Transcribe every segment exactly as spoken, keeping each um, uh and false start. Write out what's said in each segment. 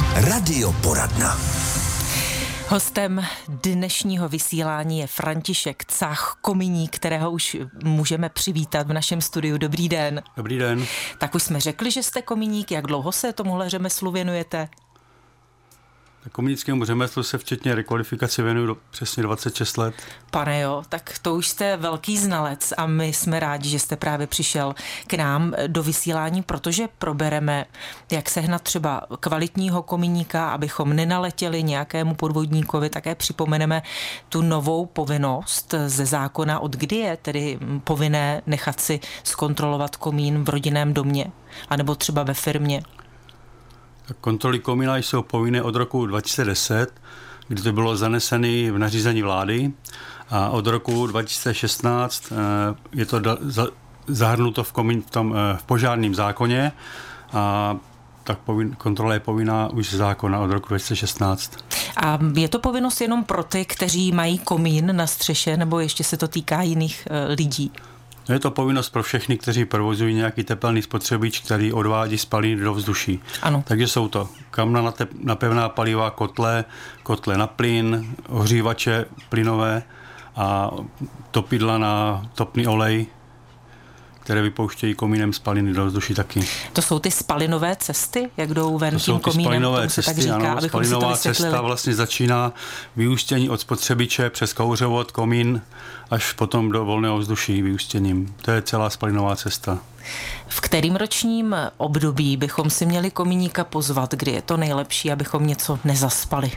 Radioporadna. Hostem dnešního vysílání je František Cach, kominík, kterého už můžeme přivítat v našem studiu. Dobrý den. Dobrý den. Tak už jsme řekli, že jste kominík. Jak dlouho se tomuhle řemeslu věnujete? Kominickému řemeslu se včetně rekvalifikace věnuju přesně dvacet šest let. Pane jo, tak to už jste velký znalec a my jsme rádi, že jste právě přišel k nám do vysílání, protože probereme, jak sehnat třeba kvalitního kominíka, abychom nenaletěli nějakému podvodníkovi. Také připomeneme tu novou povinnost ze zákona, od kdy je tedy povinné nechat si zkontrolovat komín v rodinném domě, anebo třeba ve firmě. Kontroly komína jsou povinné od roku dva tisíce deset, kdy to bylo zanesené v nařízení vlády, a od roku dva tisíce šestnáct je to zahrnuto v, komín, v, tom, v požárním zákoně, a tak povin, kontrola je povinná už z zákona od roku dva tisíce šestnáct. A je to povinnost jenom pro ty, kteří mají komín na střeše, nebo ještě se to týká jiných e, lidí? Je to povinnost pro všechny, kteří provozují nějaký tepelný spotřebič, který odvádí spaliny do vzduší. Ano. Takže jsou to kamna na, tep, na pevná paliva, kotle, kotle na plyn, ohřívače plynové a topidla na topný olej, které vypouštějí komínem spaliny do vzduší taky. To jsou ty spalinové cesty, jak jdou ven to tím jsou ty komínem? Spalinové cesty, tak říká, ano, spalinová cesta vlastně začíná vyústění od spotřebiče přes kouřovod, komín, až potom do volného vzduší vyústěním. To je celá spalinová cesta. V kterým ročním období bychom si měli komíníka pozvat, kdy je to nejlepší, abychom něco nezaspali?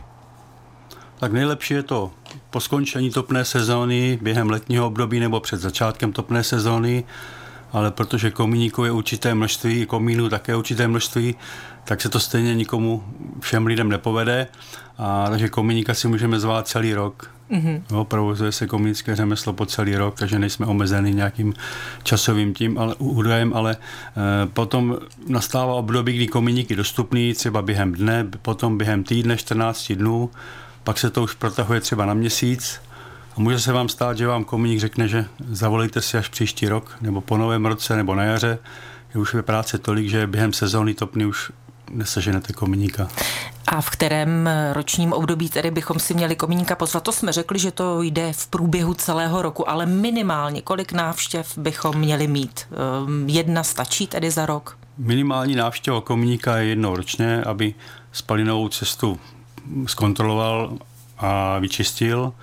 Tak nejlepší je to po skončení topné sezóny, během letního období nebo před začátkem topné sezóny, ale protože komíníků je určité množství, komínů také určité množství, tak se to stejně nikomu, všem lidem nepovede, a takže komíníka si můžeme zvát celý rok. Mm-hmm. No, provozuje se komínické řemeslo po celý rok, takže nejsme omezeni nějakým časovým tím ale, údajem, ale e, potom nastává období, kdy komíník je dostupný třeba během dne, potom během týdne, čtrnáct dnů, pak se to už protahuje třeba na měsíc. A může se vám stát, že vám komíník řekne, že zavolejte si až příští rok, nebo po novém roce, nebo na jaře, je už je práce tolik, že během sezóny topny už neseženete komíníka. A v kterém ročním období tedy bychom si měli komíníka pozvat? To jsme řekli, že to jde v průběhu celého roku, ale minimálně kolik návštěv bychom měli mít? Jedna stačí tedy za rok? Minimální návštěva komíníka je jednou ročně, aby spalinovou cestu zkontroloval a vyčistil.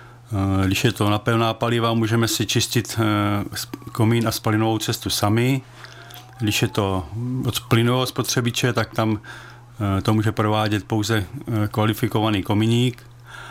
Když je to na pevná paliva, můžeme si čistit komín a spalinovou cestu sami. Když je to od plynového spotřebiče, tak tam to může provádět pouze kvalifikovaný komíník.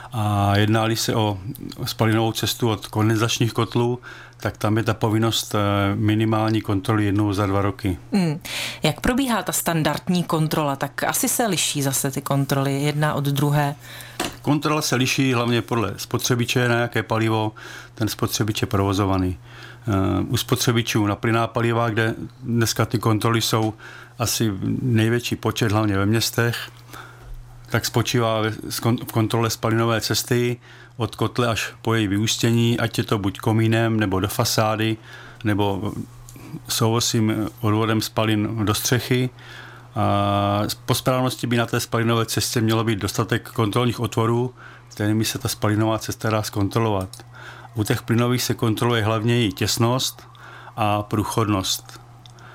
A jedná-li se o spalinovou cestu od kondenzačních kotlů, tak tam je ta povinnost minimální kontroly jednou za dva roky. Hmm. Jak probíhá ta standardní kontrola? Tak asi se liší zase ty kontroly jedna od druhé. Kontrola se liší hlavně podle spotřebiče, na jaké palivo ten spotřebič je provozovaný. U spotřebičů na plynná paliva, kde dneska ty kontroly jsou asi největší počet, hlavně ve městech, tak spočívá v kontrole spalinové cesty od kotle až po její vyústění, ať je to buď komínem, nebo do fasády, nebo souvisím odvodem spalin do střechy. A po správnosti by na té spalinové cestě mělo být dostatek kontrolních otvorů, kterými se ta spalinová cesta dá zkontrolovat. U těch plynových se kontroluje hlavně její těsnost a průchodnost.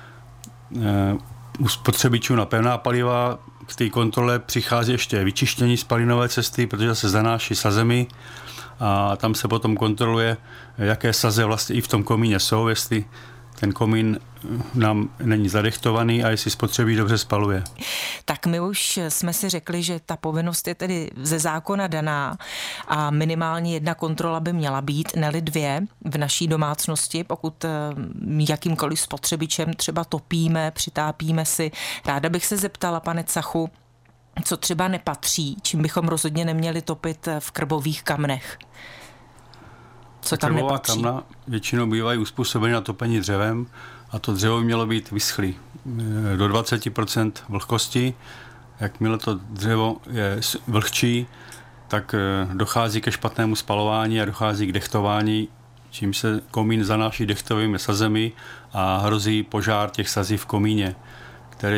U spotřebičů na pevná paliva k té kontrole přichází ještě vyčištění spalinové cesty, protože se zanáší sazemi, a tam se potom kontroluje, jaké saze vlastně i v tom komíně jsou, jestli ten komín nám není zadechtovaný a jestli spotřebí dobře spaluje. Tak my už jsme si řekli, že ta povinnost je tedy ze zákona daná a minimálně jedna kontrola by měla být, ne-li dvě v naší domácnosti, pokud jakýmkoliv spotřebičem třeba topíme, přitápíme si. Ráda bych se zeptala, pane Cachu, co třeba nepatří, čím bychom rozhodně neměli topit v krbových kamnech. Co tam Krbová nepatří? kamna většinou bývají uspůsobeny na topení dřevem, a to dřevo by mělo být vyschlý do dvacet procent vlhkosti. Jakmile to dřevo je vlhčí, tak dochází ke špatnému spalování a dochází k dechtování, čím se komín zanáší dechtovými sazemi a hrozí požár těch sazí v komíně, který,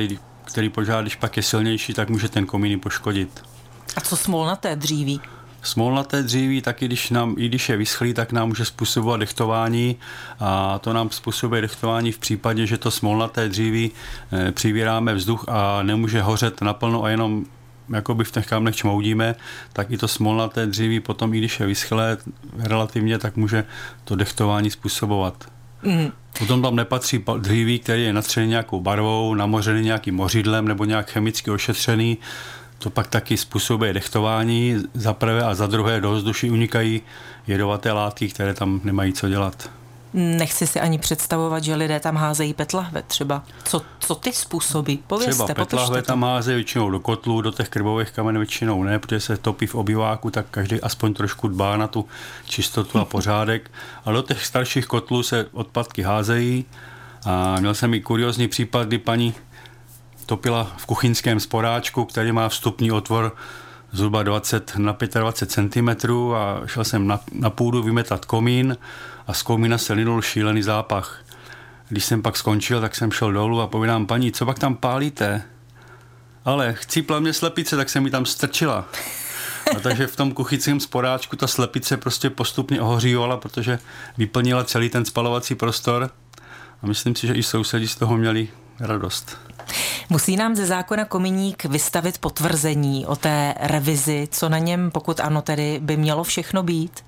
který požár, když pak je silnější, tak může ten komín poškodit. A co smolnaté dříví? Smolnaté dříví, taky když nám, i když je vyschlý, tak nám může způsobovat dechtování a to nám způsobuje dechtování v případě, že to smolnaté dříví e, přivíráme vzduch a nemůže hořet naplno a jenom jakoby v těch kamnech čmoudíme, tak i to smolnaté dříví potom, i když je vyschlé relativně, tak může to dechtování způsobovat. Mm. Potom tam nepatří dříví, který je natřený nějakou barvou, namořený nějakým mořidlem nebo nějak chemicky ošetřený. To pak taky způsobuje dechtování za prvé a za druhé do vzduší unikají jedovaté látky, které tam nemají co dělat. Nechci si ani představovat, že lidé tam házejí petlahve třeba. Co, co ty způsobí? Povězte, třeba petlahve tam házejí většinou do kotlů, do těch krbových kamen většinou ne, protože se topí v obyváku, tak každý aspoň trošku dbá na tu čistotu a pořádek. A do těch starších kotlů se odpadky házejí. A měl jsem i kuriózní případ, kdy paní topila v kuchyňském sporáčku, který má vstupní otvor zhruba dvacet na dvacet pět centimetrů a šel jsem na, na půdu vymetat komín a z komína se linul šílený zápach. Když jsem pak skončil, tak jsem šel dolů a povídám, paní, co pak tam pálíte? Ale chcípla mě slepice, tak se mi tam strčila. A takže v tom kuchyňském sporáčku ta slepice prostě postupně ohořívala, protože vyplnila celý ten spalovací prostor a myslím si, že i sousedi z toho měli radost. Musí nám ze zákona kominík vystavit potvrzení o té revizi, co na něm, pokud ano, tedy by mělo všechno být?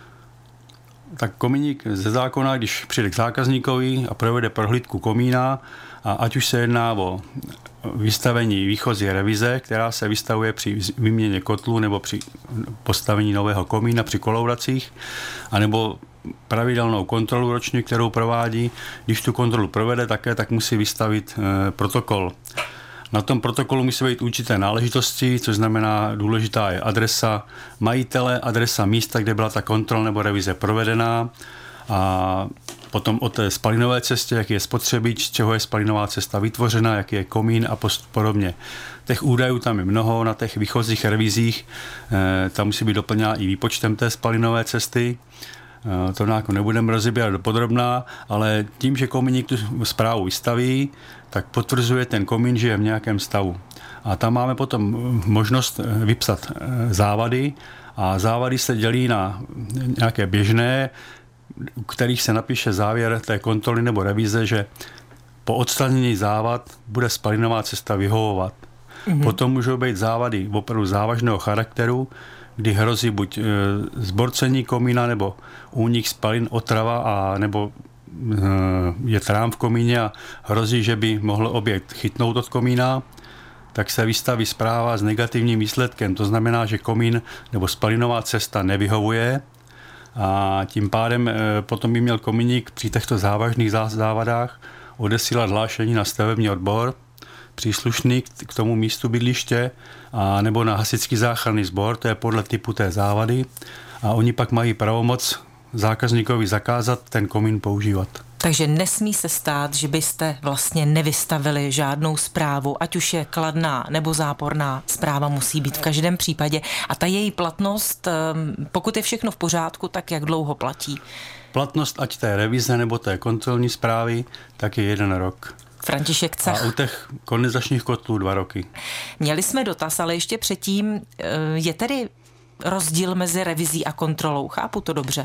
Tak kominík ze zákona, když přijde k zákazníkovi a provede prohlídku komína, a ať už se jedná o vystavení výchozí revize, která se vystavuje při výměně kotlů nebo při postavení nového komína při kolouracích, anebo pravidelnou kontrolu ročně, kterou provádí. Když tu kontrolu provede také, tak musí vystavit e, protokol. Na tom protokolu musí být určité náležitosti, což znamená, důležitá je adresa majitele, adresa místa, kde byla ta kontrola nebo revize provedená a potom o té spalinové cestě, jaký je spotřebič, z čeho je spalinová cesta vytvořena, jaký je komín a podobně. Těch údajů tam je mnoho, na těch výchozích revizích e, tam musí být doplněná i výpočtem té spalinové cesty. To jako nebudeme rozebírat dopodrobná, ale tím, že komíník tu zprávu vystaví, tak potvrzuje ten komín, že je v nějakém stavu. A tam máme potom možnost vypsat závady a závady se dělí na nějaké běžné, u kterých se napíše závěr té kontroly nebo revize, že po odstranění závad bude spalinová cesta vyhovovat. Mm-hmm. Potom můžou být závady opravdu závažného charakteru, kdy hrozí buď e, zborcení komína, nebo únik spalin, otrava, a nebo e, je trám v komíně a hrozí, že by mohl objekt chytnout od komína, tak se vystaví zpráva s negativním výsledkem. To znamená, že komín nebo spalinová cesta nevyhovuje a tím pádem e, potom by měl komíník při těchto závažných závadách odesílat hlášení na stavební odbor příslušný k tomu místu bydliště a nebo na hasičský záchranný sbor, to je podle typu té závady a oni pak mají pravomoc zákazníkovi zakázat ten komín používat. Takže nesmí se stát, že byste vlastně nevystavili žádnou zprávu, ať už je kladná nebo záporná, zpráva musí být v každém případě a ta její platnost, pokud je všechno v pořádku, tak jak dlouho platí? Platnost ať té revize nebo té kontrolní zprávy, tak je jeden rok. František Cech. A u těch kondenzačních kotlů dva roky. Měli jsme dotaz, ale ještě předtím, je tedy rozdíl mezi revizí a kontrolou? Chápu to dobře?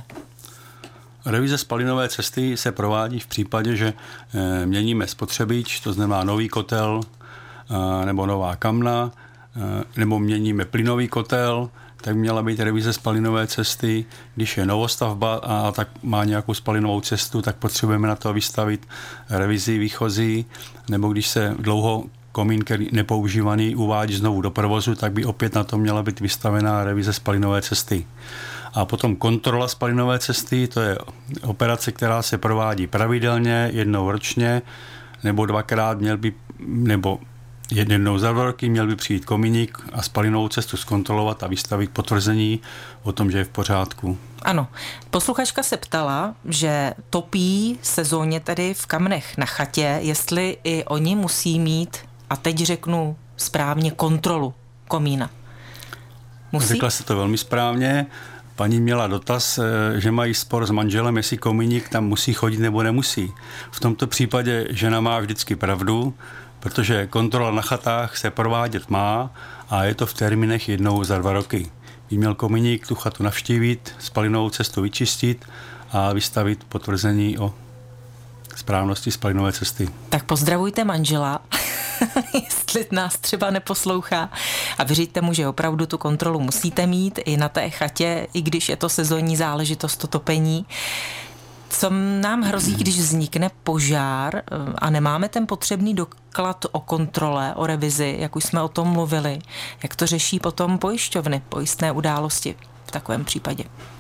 Revize spalinové cesty se provádí v případě, že měníme spotřebič, to znamená nový kotel nebo nová kamna, nebo měníme plynový kotel, tak měla být revize spalinové cesty. Když je novostavba a tak má nějakou spalinovou cestu, tak potřebujeme na to vystavit revizi výchozí, nebo když se dlouho komín, který nepoužívaný, uvádí znovu do provozu, tak by opět na to měla být vystavená revize spalinové cesty. A potom kontrola spalinové cesty, to je operace, která se provádí pravidelně, jednou ročně, nebo dvakrát měl by, nebo jednou za dva roky měl by přijít komíník a spalinovou cestu zkontrolovat a vystavit potvrzení o tom, že je v pořádku. Ano. Posluchačka se ptala, že topí sezóně tedy v kamnech na chatě, jestli i oni musí mít, a teď řeknu správně, kontrolu komína. Musí? Řekla jste to velmi správně. Paní měla dotaz, že mají spor s manželem, jestli komíník tam musí chodit nebo nemusí. V tomto případě žena má vždycky pravdu, protože kontrola na chatách se provádět má a je to v termínech jednou za dva roky. By měl kominík tu chatu navštívit, spalinovou cestu vyčistit a vystavit potvrzení o správnosti spalinové cesty. Tak pozdravujte manžela, jestli nás třeba neposlouchá, a vyřiďte mu, že opravdu tu kontrolu musíte mít i na té chatě, i když je to sezónní záležitost, to topení. Co nám hrozí, když vznikne požár a nemáme ten potřebný doklad o kontrole, o revizi, jak už jsme o tom mluvili? Jak to řeší potom pojišťovny, pojistné události v takovém případě?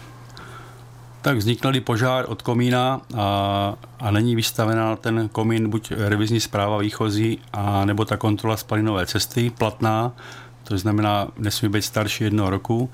Tak vznikl požár od komína a, a není vystavená ten komín buď revizní zpráva výchozí, a nebo ta kontrola spalinové cesty platná, to znamená, nesmí být starší jednoho roku,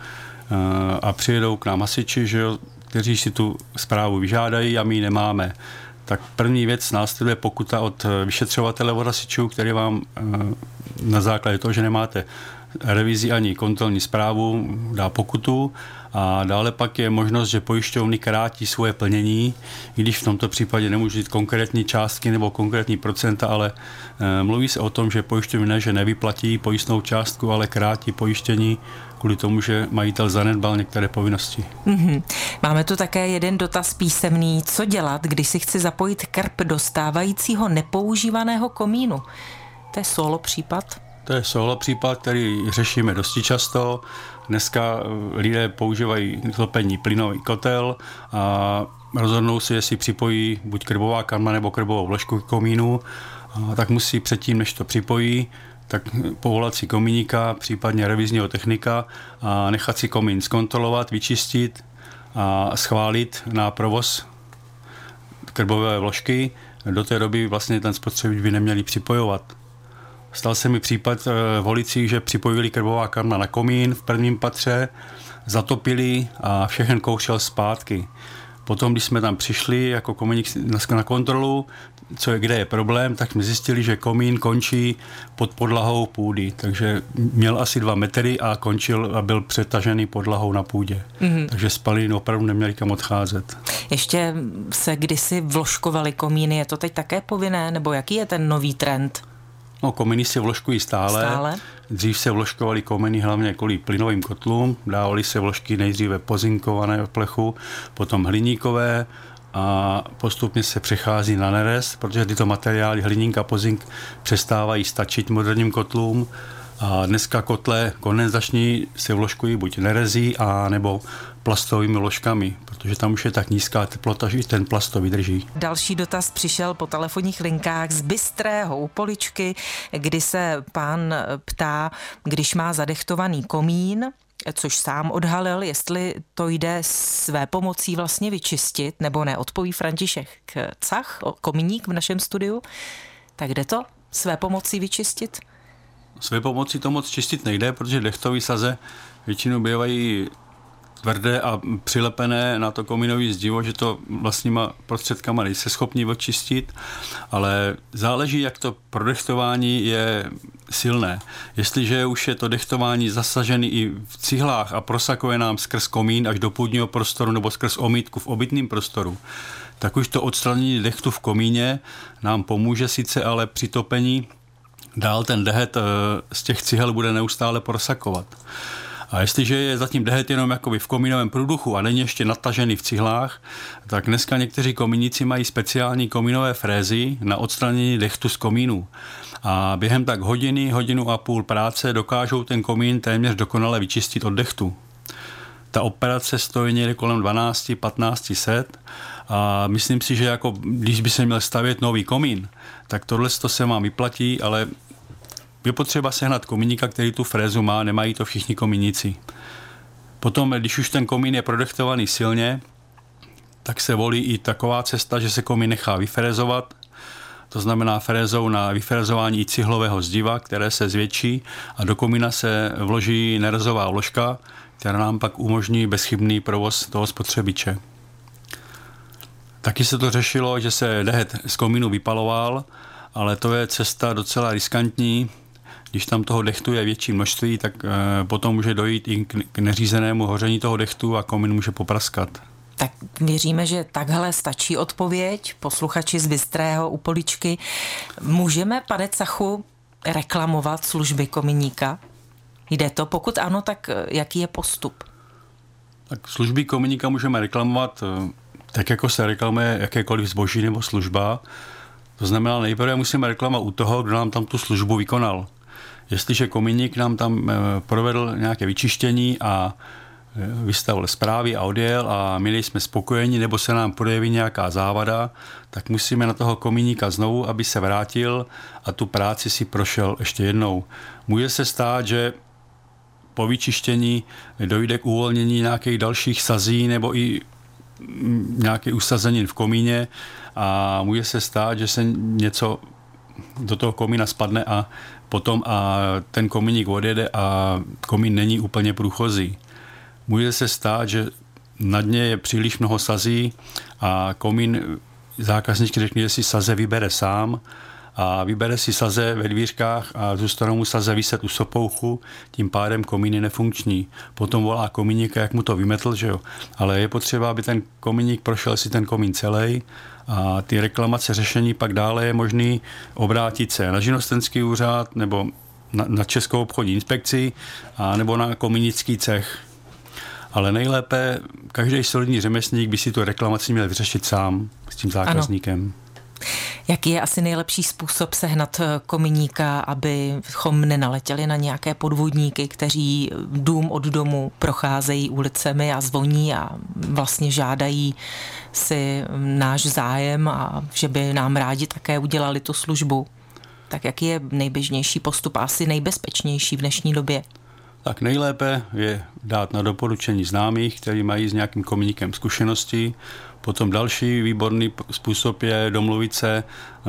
a přijedou k nám hasiči, že jo, kteří si tu zprávu vyžádají a my ji nemáme. Tak první věc následuje pokuta od vyšetřovatele od hasičů, který vám na základě toho, že nemáte revizi ani kontrolní zprávu, dá pokutu, a dále pak je možnost, že pojišťovny krátí svoje plnění, i když v tomto případě nemůžu říct konkrétní částky nebo konkrétní procenta, ale e, mluví se o tom, že pojišťovny ne, že nevyplatí pojistnou částku, ale krátí pojištění kvůli tomu, že majitel zanedbal některé povinnosti. Mm-hmm. Máme tu také jeden dotaz písemný. Co dělat, když si chci zapojit krb do stávajícího nepoužívaného komínu? To je solo případ? To je solo případ, který řešíme dosti často. Dneska lidé používají topení plynový kotel a rozhodnou si, jestli připojí buď krbová kanma nebo krbovou vložku k komínu, a tak musí předtím, než to připojí, tak povolat si komíníka, případně revizního technika a nechat si komín zkontrolovat, vyčistit a schválit na provoz krbové vložky. Do té doby vlastně ten spotřebič by neměli připojovat. Stal se mi případ v Holicích, že připojili krbová kamna na komín v prvním patře, zatopili a všechen kouřil zpátky. Potom, když jsme tam přišli jako komíník na kontrolu, co je, kde je problém, tak jsme zjistili, že komín končí pod podlahou půdy. Takže měl asi dva metry a končil a byl přetažený podlahou na půdě. Mm-hmm. Takže spaliny opravdu neměli kam odcházet. Ještě se kdysi vložkovaly komíny, je to teď také povinné, nebo jaký je ten nový trend? No, komíny se vložkují stále. stále. Dřív se vložkovaly komíny hlavně kvůli plynovým kotlům. Dávaly se vložky nejdříve pozinkované v plechu, potom hliníkové a postupně se přechází na nerez, protože tyto materiály, hliník a pozink, přestávají stačit moderním kotlům. A dneska kotle kondenzační se vložkují buď nerezí a nebo plastovými vložkami, protože tam už je tak nízká teplota, že ten plast to vydrží. Další dotaz přišel po telefonních linkách z Bystrého u Poličky, kdy se pán ptá, když má zadechtovaný komín, což sám odhalil, jestli to jde své pomocí vlastně vyčistit, nebo ne, odpoví František Cach, komíník v našem studiu. Tak jde to své pomocí vyčistit? Své pomocí to moc čistit nejde, protože dechtové saze většinou bývají tvrdé a přilepené na to komínový zdivo, že to vlastníma prostředkama nejse schopni očistit, ale záleží, jak to prodechtování je silné. Jestliže už je to dechtování zasažené i v cihlách a prosakuje nám skrz komín až do půdního prostoru nebo skrz omítku v obytném prostoru, tak už to odstranění dechtu v komíně nám pomůže sice, ale při topení dál ten dehet z těch cihel bude neustále prosakovat. A jestliže je zatím dehet jenom jakoby v komínovém průduchu a není ještě natažený v cihlách, tak dneska někteří komíníci mají speciální komínové frézy na odstranění dechtu z komínu. A během tak hodiny, hodinu a půl práce dokážou ten komín téměř dokonale vyčistit od dechtu. Ta operace stojí někde kolem dvanáct až patnáct set a myslím si, že jako když by se měl stavět nový komín, tak tohle to se vám vyplatí, ale je potřeba sehnat komíníka, který tu frézu má, nemají to všichni komíníci. Potom, když už ten komín je prodechtovaný silně, tak se volí i taková cesta, že se komín nechá vyfrézovat, to znamená frézou na vyfrézování i cihlového zdiva, které se zvětší a do komína se vloží nerezová vložka, která nám pak umožní bezchybný provoz toho spotřebiče. Taky se to řešilo, že se dehet z komínu vypaloval, ale to je cesta docela riskantní. Když tam toho dechtu je větší množství, tak e, potom může dojít i k neřízenému hoření toho dechtu a komín může popraskat. Tak věříme, že takhle stačí odpověď. Posluchači z Bystrého u Poličky. Můžeme, pane Cachu, reklamovat služby kominíka? Jde to? Pokud ano, tak jaký je postup? Tak služby kominíka můžeme reklamovat tak, jako se reklamuje jakékoliv zboží nebo služba. To znamená, nejprve musíme reklamovat u toho, kdo nám tam tu službu vykonal. Jestliže kominík nám tam provedl nějaké vyčištění a vystavil zprávy a odjel a my jsme spokojeni, nebo se nám projeví nějaká závada, tak musíme na toho kominíka znovu, aby se vrátil a tu práci si prošel ještě jednou. Může se stát, že po vyčištění dojde k uvolnění nějakých dalších sazí nebo i nějaké usazenin v komíně a může se stát, že se něco do toho komína spadne a potom a ten komíník odjede a komín není úplně průchozí. Může se stát, že na dně je příliš mnoho sazí a komín zákazník řekne, že si saze vybere sám a vybere si saze ve dvířkách a zůstanou mu saze viset u sopouchu, tím pádem komín je nefunkční. Potom volá komíníka, jak mu to vymetl, že jo. Ale je potřeba, aby ten komíník prošel si ten komín celý a ty reklamace řešení pak dále je možný obrátit se na živnostenský úřad nebo na, na Českou obchodní inspekci a nebo na komínický cech. Ale nejlépe každý solidní řemeslník by si tu reklamaci měl vyřešit sám s tím zákazníkem. Ano. Jaký je asi nejlepší způsob sehnat kominíka, abychom nenaletěli na nějaké podvodníky, kteří dům od domu procházejí ulicemi a zvoní a vlastně žádají si náš zájem a že by nám rádi také udělali tu službu? Tak jaký je nejběžnější postup a asi nejbezpečnější v dnešní době? Tak nejlépe je dát na doporučení známých, kteří mají s nějakým kominíkem zkušenosti. Potom další výborný způsob je domluvit se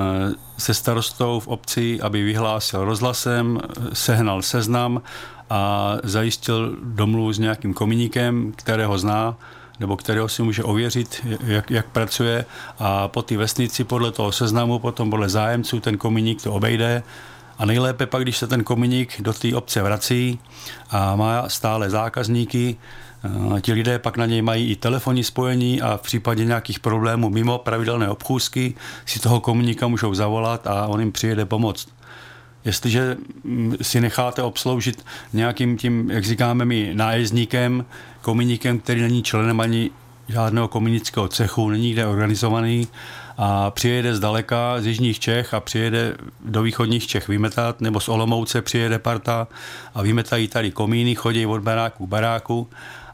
se starostou v obci, aby vyhlásil rozhlasem, sehnal seznam a zajistil domluvu s nějakým kominíkem, kterého zná, nebo kterého si může ověřit, jak, jak pracuje a po ty vesnici podle toho seznamu, potom podle zájemců ten kominík to obejde. A nejlépe pak, když se ten kominík do té obce vrací a má stále zákazníky, ti lidé pak na něj mají i telefonní spojení a v případě nějakých problémů mimo pravidelné obchůzky si toho kominíka můžou zavolat a on jim přijede pomoct. Jestliže si necháte obsloužit nějakým tím, jak říkáme my, nájezdníkem, kominíkem, který není členem ani žádného kominíckého cechu, není nikde organizovaný a přijede zdaleka z jižních Čech a přijede do východních Čech vymetat, nebo z Olomouce přijede parta a vymetají tady komíny, chodí od baráku k baráku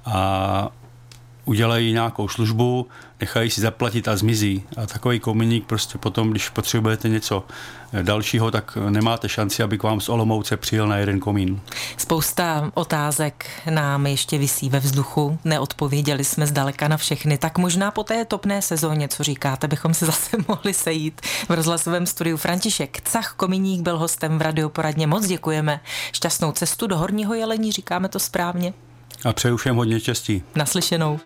a udělají nějakou službu, nechají si zaplatit a zmizí. A takový kominík prostě potom, když potřebujete něco dalšího, tak nemáte šanci, aby k vám z Olomouce přijel na jeden komín. Spousta otázek nám ještě visí ve vzduchu, neodpověděli jsme zdaleka na všechny, tak možná po té topné sezóně, co říkáte, bychom se zase mohli sejít v rozhlasovém studiu. František Cach, kominík, byl hostem v Radioporadně. Moc děkujeme. Šťastnou cestu do Horního Jelení, říkáme to správně. A přeju všem hodně štěstí. Naslyšenou.